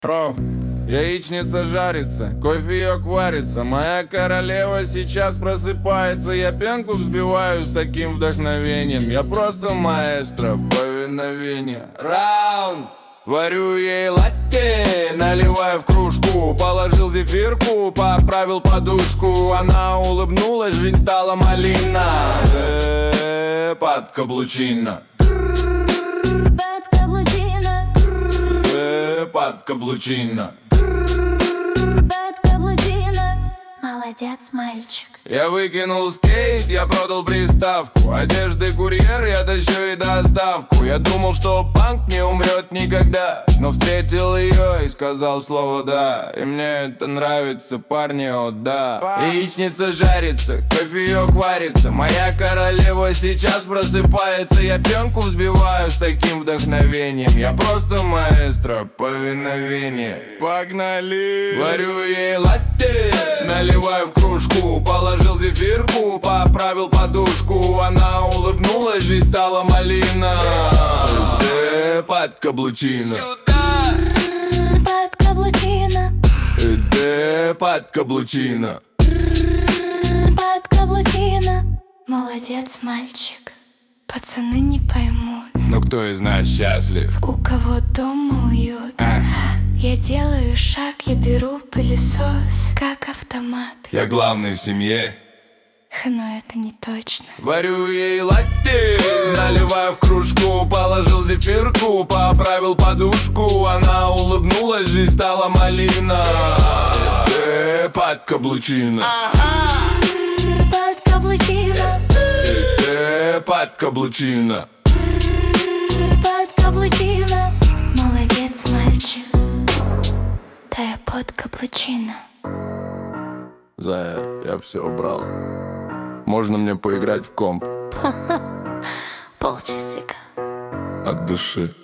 Ров, яичница жарится, кофеек варится. Моя королева сейчас просыпается. Я пенку взбиваю с таким вдохновением. Я просто маэстро повиновения. Раунд! Варю ей латте, наливаю в кружку. Положил зефирку, поправил подушку. Она улыбнулась, жизнь стала малина. Под каблучино. Под каблучино. Молодец, мальчик. Я выкинул скейт, я продал приставку. Одежды курьер, я тащу и доставку. Я думал, что панк не умрет никогда, но встретил ее и сказал слово да. И мне это нравится, парни, о да. Яичница жарится, кофеек варится. Моя королева сейчас просыпается. Я пенку взбиваю с таким вдохновением. Я просто маэстро повиновения. Погнали! Варю ей латте, наливаю в кружку. Положил зефирку, поправил подушку. Она улыбнулась, жизнь стала малина. Под каблучино. Под каблучино. Под каблучино. Под каблучино. Молодец, мальчик. Пацаны не поймут, Но кто из нас счастлив? у кого дома уют. Я делаю шаг, я беру пылесос, как автомат. Я главный в семье. Но это не точно. Варю ей латте, наливаю в кружку. Положил зефирку, поправил подушку. Она улыбнулась, жизнь стала малина. Под каблучино. Под каблучино. Под каблучино. Под каблучино. Молодец, мальчик. Да я под каблучино. Зая, я все убрал. Можно мне поиграть в комп? Полчасика. От души.